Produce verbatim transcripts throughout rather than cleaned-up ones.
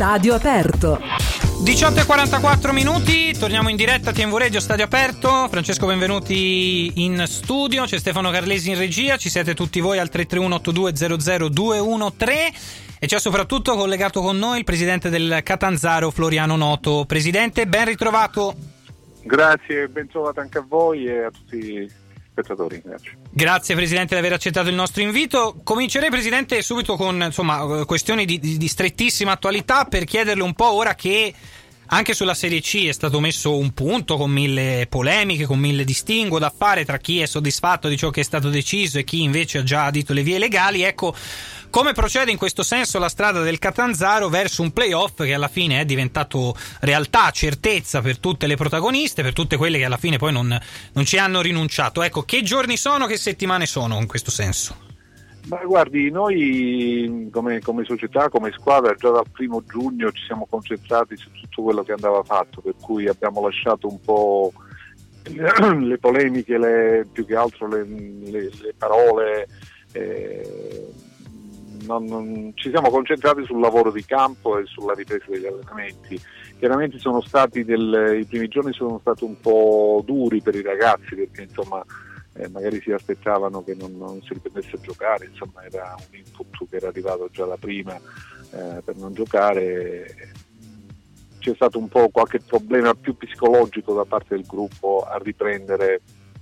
Stadio Aperto. diciotto e quarantaquattro minuti, torniamo in diretta a T M V Radio Stadio Aperto. Francesco, benvenuti in studio, c'è Stefano Carlesi in regia, ci siete tutti voi al tre tre uno otto due zero zero due uno tre e c'è soprattutto collegato con noi il presidente del Catanzaro, Floriano Noto. Presidente, ben ritrovato. Grazie, ben trovato anche a voi e a tutti gli spettatori. Grazie. Grazie Presidente di aver accettato il nostro invito. Comincerei, Presidente, subito con insomma questioni di, di, di strettissima attualità, per chiederle un po', ora che anche sulla Serie C è stato messo un punto con mille polemiche, con mille distinguo da fare tra chi è soddisfatto di ciò che è stato deciso e chi invece ha già adito le vie legali. Ecco, come procede in questo senso la strada del Catanzaro verso un playoff che alla fine è diventato realtà, certezza per tutte le protagoniste, per tutte quelle che alla fine poi non, non ci hanno rinunciato. Ecco, che giorni sono, che settimane sono in questo senso? Ma guardi, noi come, come società, come squadra, già dal primo giugno ci siamo concentrati su tutto quello che andava fatto, per cui abbiamo lasciato un po' le, le polemiche, le, più che altro le, le, le parole, eh, non, non, ci siamo concentrati sul lavoro di campo e sulla ripresa degli allenamenti. Chiaramente sono stati del, i primi giorni sono stati un po' duri per i ragazzi, perché insomma Eh, magari si aspettavano che non, non si riprendesse a giocare, insomma era un input che era arrivato già da prima eh, per non giocare. C'è stato un po' qualche problema più psicologico da parte del gruppo a riprendere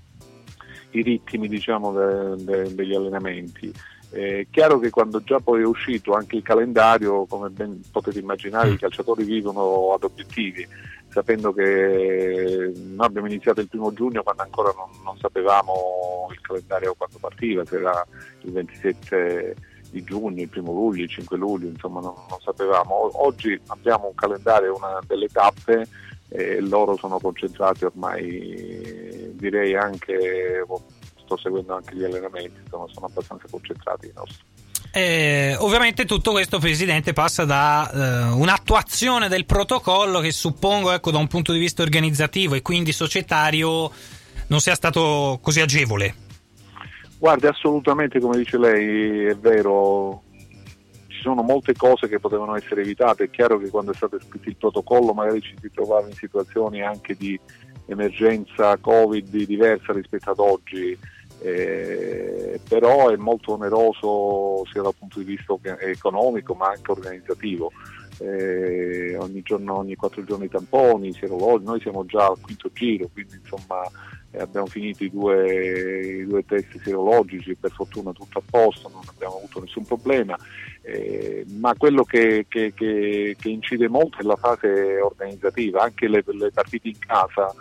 i ritmi, diciamo, de, de, degli allenamenti. È chiaro che quando già poi è uscito anche il calendario, come ben potete immaginare, i calciatori vivono ad obiettivi, sapendo che noi abbiamo iniziato il primo giugno quando ancora non, non sapevamo il calendario quando partiva, se era il ventisette di giugno, il primo luglio, il cinque luglio, insomma non, non sapevamo. Oggi abbiamo un calendario, una delle tappe, e loro sono concentrati ormai, direi anche, sto seguendo anche gli allenamenti, insomma sono abbastanza concentrati i nostri. Eh, ovviamente tutto questo, Presidente, passa da eh, un'attuazione del protocollo che suppongo, ecco, da un punto di vista organizzativo e quindi societario non sia stato così agevole. Guardi, assolutamente, come dice lei, è vero, ci sono molte cose che potevano essere evitate. È chiaro che quando è stato scritto il protocollo magari ci si trovava in situazioni anche di emergenza Covid diversa rispetto ad oggi. Eh, però è molto oneroso sia dal punto di vista economico ma anche organizzativo. Eh, ogni giorno, ogni quattro giorni tamponi, serologi, noi siamo già al quinto giro, quindi insomma eh, abbiamo finito i due, i due test serologici, per fortuna tutto a posto, non abbiamo avuto nessun problema, eh, ma quello che, che, che, che incide molto è la fase organizzativa, anche le, le partite in casa.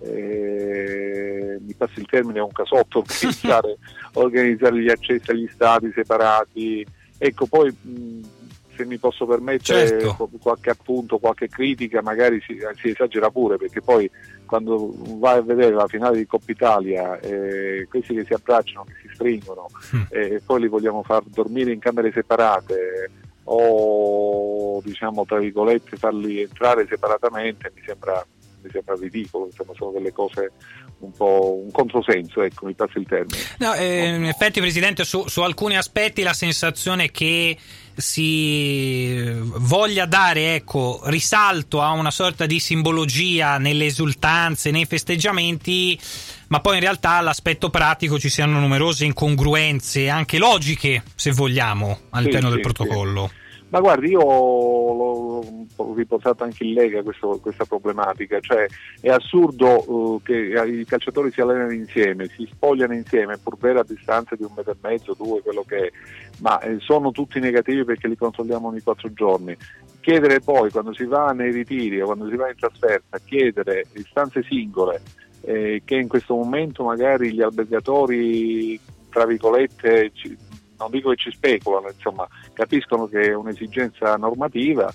Eh, mi passi il termine, è un casotto organizzare, organizzare gli accessi agli stadi separati. Ecco, poi mh, se mi posso permettere, certo, qualche appunto, qualche critica, magari si, si esagera pure, perché poi quando vai a vedere la finale di Coppa Italia, eh, questi che si abbracciano, che si stringono, mm. e eh, poi li vogliamo far dormire in camere separate o, diciamo, tra virgolette, farli entrare separatamente, mi sembra mi sembra ridicolo, insomma sono delle cose un po' un controsenso, ecco, mi passa il termine. No, eh, in effetti, Presidente, su, su alcuni aspetti la sensazione che si voglia dare, ecco, risalto a una sorta di simbologia nelle esultanze, nei festeggiamenti, ma poi in realtà all'aspetto pratico ci siano numerose incongruenze, anche logiche, se vogliamo, all'interno sì, del sì, protocollo. Sì. Ma guardi, io l'ho riportato anche in Lega questo, questa problematica, cioè è assurdo uh, che i calciatori si allenano insieme, si spogliano insieme, pur vero a distanza di un metro e mezzo, due, quello che è, ma eh, sono tutti negativi perché li controlliamo ogni quattro giorni. Chiedere poi, quando si va nei ritiri o quando si va in trasferta, chiedere istanze singole, eh, che in questo momento magari gli albergatori, tra virgolette, ci, non dico che ci speculano, insomma, capiscono che è un'esigenza normativa,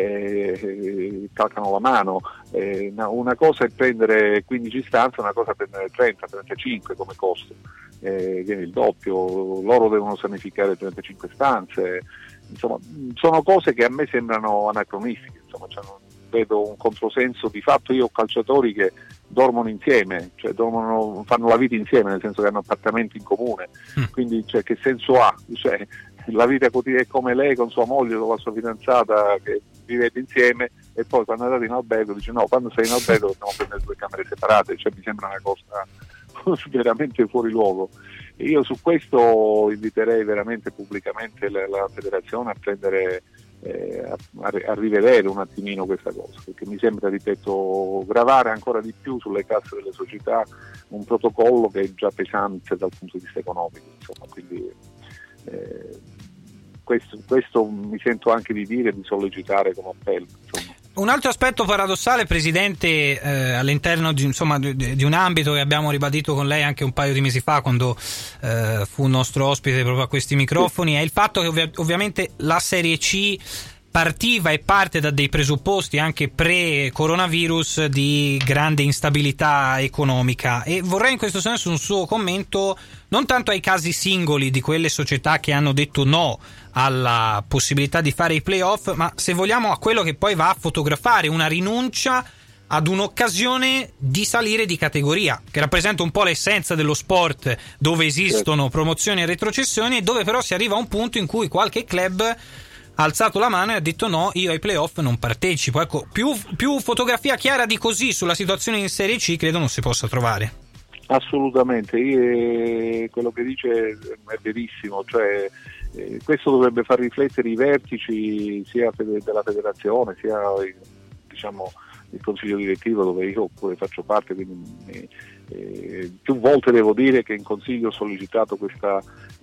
eh, calcano la mano. Eh, una cosa è prendere quindici stanze, una cosa è prendere trenta trentacinque come costo, eh, viene il doppio, loro devono sanificare trentacinque stanze, insomma, sono cose che a me sembrano anacronistiche, insomma, cioè non vedo un controsenso. Di fatto io ho calciatori che dormono insieme, cioè dormono, fanno la vita insieme, nel senso che hanno appartamenti in comune, mm. quindi cioè, che senso ha? Cioè, la vita quotidiana è come lei con sua moglie o la sua fidanzata che vivete insieme, e poi quando andate in albergo dice no, quando sei in albergo dobbiamo prendere due camere separate, cioè mi sembra una cosa veramente fuori luogo. E io su questo inviterei veramente pubblicamente la, la federazione a prendere eh, a, a rivedere un attimino questa cosa, perché mi sembra, ripeto, gravare ancora di più sulle casse delle società un protocollo che è già pesante dal punto di vista economico, insomma, quindi eh, questo, questo mi sento anche di dire, di sollecitare come appello, insomma. Un altro aspetto paradossale, Presidente, eh, all'interno di, insomma, di, di un ambito che abbiamo ribadito con lei anche un paio di mesi fa quando eh, fu nostro ospite proprio a questi microfoni, è il fatto che ovvi- ovviamente la Serie C partiva e parte da dei presupposti anche pre-coronavirus di grande instabilità economica, e vorrei in questo senso un suo commento non tanto ai casi singoli di quelle società che hanno detto no alla possibilità di fare i playoff, ma se vogliamo a quello che poi va a fotografare una rinuncia ad un'occasione di salire di categoria, che rappresenta un po' l'essenza dello sport, dove esistono promozioni e retrocessioni, e dove però si arriva a un punto in cui qualche club ha alzato la mano e ha detto no, io ai playoff non partecipo. Ecco, più, più fotografia chiara di così sulla situazione in Serie C credo non si possa trovare. Assolutamente, io, quello che dice è verissimo, cioè eh, questo dovrebbe far riflettere i vertici sia della federazione sia, diciamo, il consiglio direttivo, dove io pure faccio parte, quindi eh, più volte devo dire che in consiglio ho sollecitato questa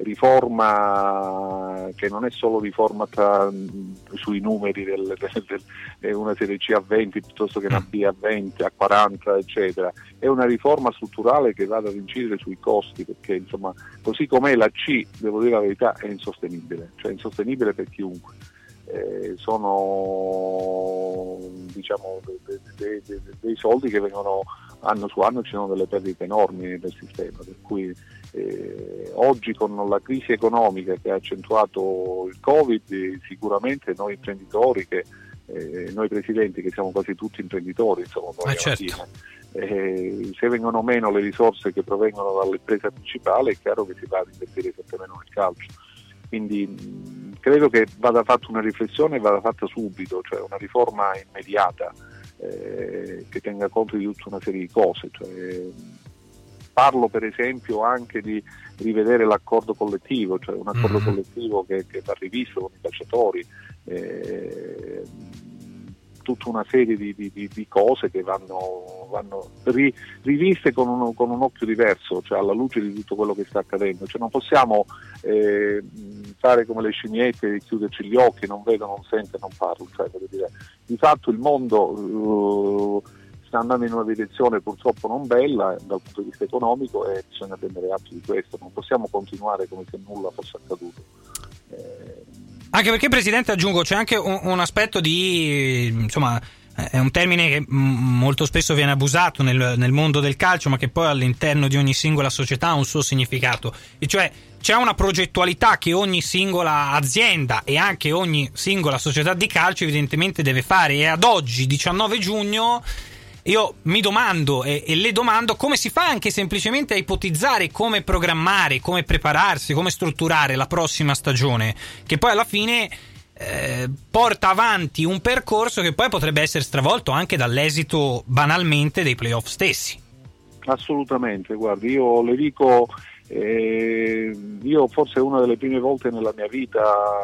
riforma, che non è solo riforma tra, sui numeri del, del, del, una Serie C a venti piuttosto che una B a venti, a quaranta, eccetera, è una riforma strutturale che vada ad incidere sui costi, perché insomma così com'è la C, devo dire la verità, è insostenibile, cioè insostenibile per chiunque. Eh, sono, diciamo, de, de, de, de, dei soldi che vengono anno su anno, ci sono delle perdite enormi nel sistema, per cui eh, oggi con la crisi economica che ha accentuato il Covid, sicuramente noi imprenditori, che eh, noi presidenti che siamo quasi tutti imprenditori, insomma, poi ah, certo. fine, eh, se vengono meno le risorse che provengono dall'impresa principale, è chiaro che si va ad investire sempre meno nel calcio. Quindi mh, credo che vada fatta una riflessione e vada fatta subito, cioè una riforma immediata eh, che tenga conto di tutta una serie di cose. Cioè, parlo per esempio anche di rivedere l'accordo collettivo, cioè un accordo mm-hmm. collettivo che, che va rivisto con i calciatori, eh, tutta una serie di, di, di cose che vanno, vanno ri, riviste con un, con un occhio diverso, cioè alla luce di tutto quello che sta accadendo. Cioè non possiamo eh, fare come le scimmiette, chiuderci gli occhi, non vedo, non sento, non parlo. Cioè, voglio dire, di fatto il mondo uh, sta andando in una direzione purtroppo non bella dal punto di vista economico, e bisogna prendere atto di questo. Non possiamo continuare come se nulla fosse accaduto. Eh, Anche perché, Presidente, aggiungo, c'è anche un, un aspetto di, insomma, è un termine che m- molto spesso viene abusato nel, nel mondo del calcio, ma che poi all'interno di ogni singola società ha un suo significato, e cioè c'è una progettualità che ogni singola azienda e anche ogni singola società di calcio evidentemente deve fare, e ad oggi, diciannove giugno, io mi domando e, e le domando come si fa anche semplicemente a ipotizzare come programmare, come prepararsi, come strutturare la prossima stagione, che poi alla fine eh, porta avanti un percorso che poi potrebbe essere stravolto anche dall'esito banalmente dei playoff stessi. Assolutamente, guardi, io le dico, eh, io forse una delle prime volte nella mia vita,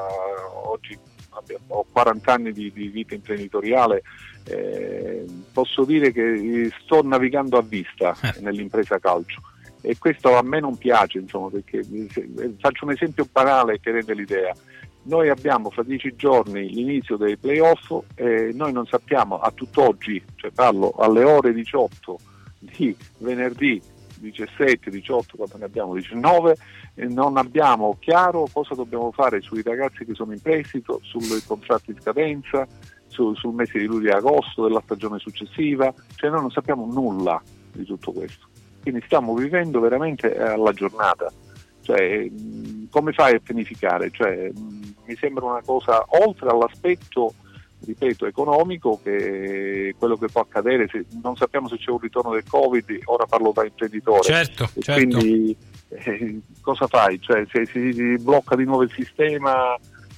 oggi ho quaranta anni di, di vita imprenditoriale, eh, posso dire che sto navigando a vista nell'impresa calcio, e questo a me non piace, insomma, perché faccio un esempio banale che rende l'idea. Noi abbiamo fra dieci giorni l'inizio dei playoff, e noi non sappiamo a tutt'oggi, cioè parlo alle ore diciotto di venerdì diciassette, diciotto, quando ne abbiamo diciannove, e non abbiamo chiaro cosa dobbiamo fare sui ragazzi che sono in prestito, sui contratti in scadenza, su, sul mese di luglio e agosto della stagione successiva, cioè noi non sappiamo nulla di tutto questo, quindi stiamo vivendo veramente alla giornata, cioè come fai a pianificare? Cioè, mi sembra una cosa, oltre all'aspetto, ripeto, economico, che quello che può accadere, se non sappiamo se c'è un ritorno del Covid, ora parlo da imprenditore, certo, e certo. Quindi eh, cosa fai? Cioè, se si blocca di nuovo il sistema,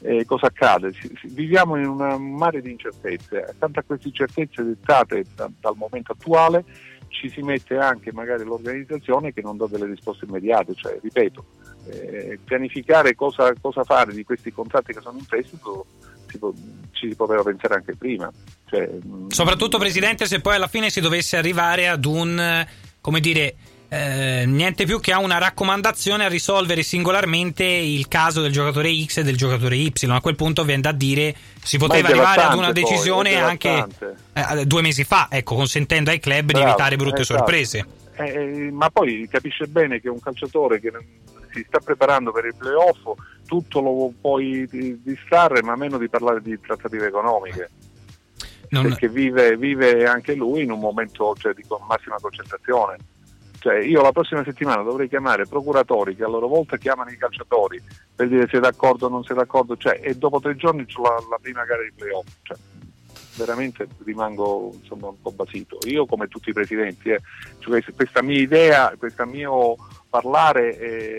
eh, cosa accade? Si, si, viviamo in un mare di incertezze, accanto a queste incertezze dettate da, dal momento attuale ci si mette anche magari l'organizzazione che non dà delle risposte immediate, cioè ripeto, eh, pianificare cosa, cosa fare di questi contratti che sono in prestito si può, ci si poteva pensare anche prima. Cioè, soprattutto, Presidente, se poi alla fine si dovesse arrivare ad un, come dire, eh, niente più che a una raccomandazione a risolvere singolarmente il caso del giocatore X e del giocatore Y. A quel punto viene da dire si poteva arrivare ad una decisione poi, anche eh, due mesi fa, ecco, consentendo ai club Bravo, di evitare brutte esatto. sorprese. Eh, ma poi capisce bene che un calciatore che si sta preparando per il playoff tutto lo puoi distrarre, ma meno di parlare di trattative economiche. Non... perché vive, vive anche lui in un momento, cioè, di massima concentrazione. Cioè, io la prossima settimana dovrei chiamare procuratori che a loro volta chiamano i calciatori per dire se è d'accordo o non sei d'accordo, cioè, e dopo tre giorni c'ho la, la prima gara di playoff. Cioè, veramente rimango insomma un po' basito. Io, come tutti i presidenti, eh, cioè, questa mia idea, questo mio parlare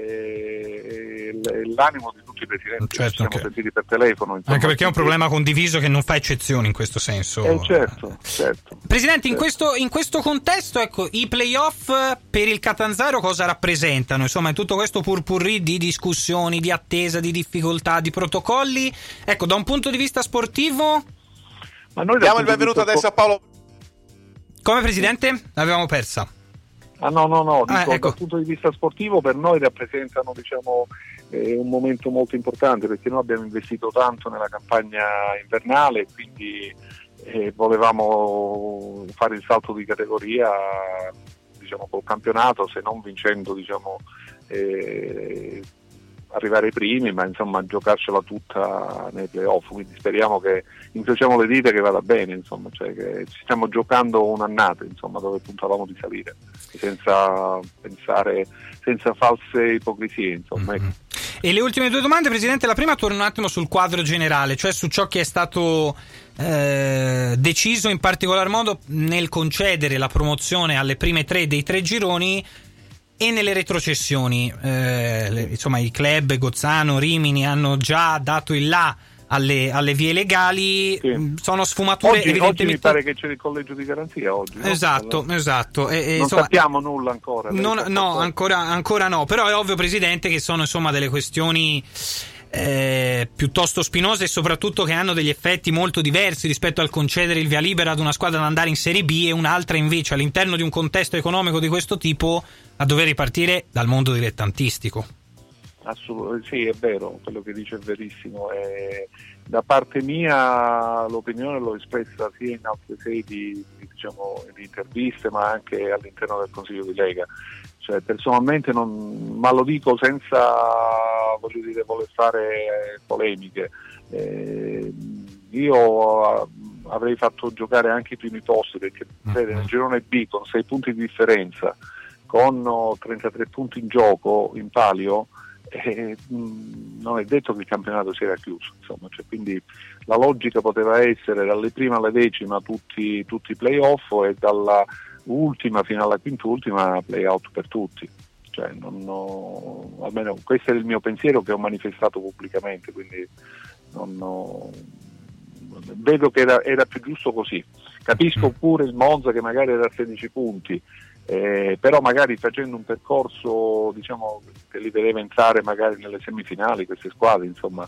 è, è l'animo di tutti i presidenti, certo, ci siamo okay. sentiti per telefono, insomma, anche perché è un problema condiviso che non fa eccezioni in questo senso. Eh, certo, certo. Presidente, certo. in questo, in questo contesto, ecco, i playoff per il Catanzaro cosa rappresentano? Insomma, in tutto questo purpurri di discussioni, di attesa, di difficoltà, di protocolli, ecco, da un punto di vista sportivo. Ma noi diamo il benvenuto adesso a Paolo. Come, Presidente? L'avevamo persa. Ah no, no, no, dico, ah, ecco. Dal punto di vista sportivo per noi rappresentano, diciamo, eh, un momento molto importante, perché noi abbiamo investito tanto nella campagna invernale, quindi eh, volevamo fare il salto di categoria, diciamo, col campionato, se non vincendo, diciamo, eh, arrivare ai primi, ma insomma giocarcela tutta nei playoff, quindi speriamo che incrociamo le dita che vada bene, insomma, cioè che ci stiamo giocando un'annata, insomma, dove puntavamo di salire, senza pensare, senza false ipocrisie, insomma. Mm-hmm. E le ultime due domande, Presidente, la prima torna un attimo sul quadro generale, cioè su ciò che è stato eh, deciso in particolar modo nel concedere la promozione alle prime tre dei tre gironi e nelle retrocessioni. Eh, le, insomma, i club Gozzano, Rimini hanno già dato il là alle, alle vie legali, sì. Sono sfumature oggi, evidentemente. Oggi mi pare che c'è il collegio di garanzia oggi, no? Esatto, allora, esatto. E, e, non insomma, sappiamo nulla ancora. Non, no, ancora, ancora no, però è ovvio, Presidente, che sono insomma delle questioni Eh, piuttosto spinose e soprattutto che hanno degli effetti molto diversi rispetto al concedere il via libera ad una squadra ad andare in Serie B e un'altra invece all'interno di un contesto economico di questo tipo a dover ripartire dal mondo dilettantistico. Assolutamente, sì, è vero, quello che dice è verissimo. E da parte mia l'opinione l'ho espressa sia in altre sedi, diciamo, di interviste, ma anche all'interno del Consiglio di Lega. Cioè, personalmente non, ma lo dico senza, voglio dire, voler fare polemiche. Eh, io avrei fatto giocare anche i primi posti, perché vede, nel girone B con sei punti di differenza, con trentatré punti in gioco in palio, eh, non è detto che il campionato si era chiuso, insomma, cioè, quindi la logica poteva essere dalle prime alle decima tutti, tutti i play-off e dalla ultima fino alla quintultima play out per tutti, cioè non ho, almeno questo è il mio pensiero che ho manifestato pubblicamente, quindi non ho, vedo che era, era più giusto così. Capisco pure il Monza che magari era a sedici punti, eh, però magari facendo un percorso, diciamo, che li vedeva entrare magari nelle semifinali queste squadre, insomma,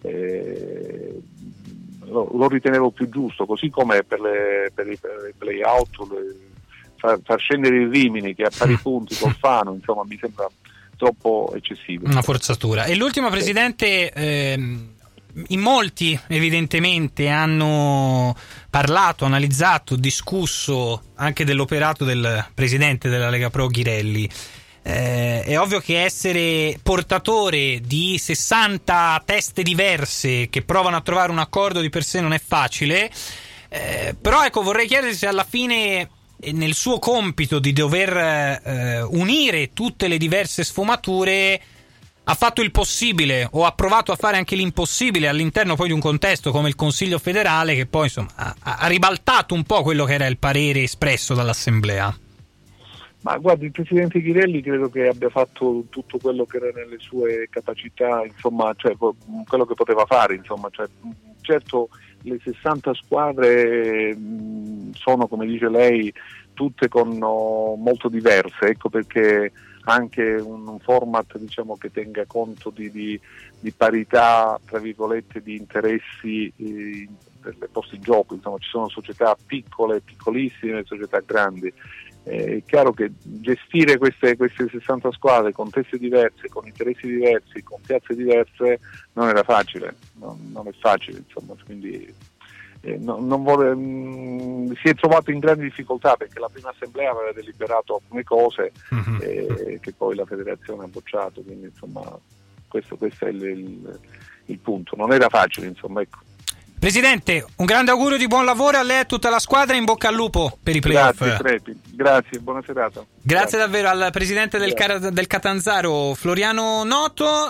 eh, lo, lo ritenevo più giusto, così come per, le, per i, per i play out, le, Far, far scendere il Rimini che ha pari punti col Fano, insomma, mi sembra troppo eccessivo. Una forzatura. E l'ultima, Presidente, ehm, in molti evidentemente hanno parlato, analizzato, discusso anche dell'operato del Presidente della Lega Pro Ghirelli. Eh, è ovvio che essere portatore di sessanta teste diverse che provano a trovare un accordo di per sé non è facile, eh, però ecco, vorrei chiedere se alla fine nel suo compito di dover eh, unire tutte le diverse sfumature ha fatto il possibile o ha provato a fare anche l'impossibile all'interno poi di un contesto come il Consiglio federale, che poi insomma ha, ha ribaltato un po' quello che era il parere espresso dall'Assemblea. Ma guardi, il presidente Ghirelli credo che abbia fatto tutto quello che era nelle sue capacità, insomma, cioè quello che poteva fare, insomma, cioè, certo le sessanta squadre mh, sono, come dice lei, tutte con no, molto diverse, ecco perché anche un, un format, diciamo, che tenga conto di, di, di parità, tra virgolette, di interessi eh, per le poste in gioco, insomma, ci sono società piccole, piccolissime, società grandi. È chiaro che gestire queste, queste sessanta squadre con teste diverse, con interessi diversi, con piazze diverse non era facile, non, non è facile, insomma, quindi eh, no, non vuole, mh, si è trovato in grandi difficoltà perché la prima assemblea aveva deliberato alcune cose mm-hmm. eh, che poi la federazione ha bocciato, quindi insomma questo, questo è il, il, il punto, non era facile, insomma, ecco. Presidente, un grande augurio di buon lavoro a lei e a tutta la squadra, in bocca al lupo per i playoff. Grazie, Crepi. Grazie, buona serata. Grazie, Grazie davvero al presidente del, Car- del Catanzaro, Floriano Noto.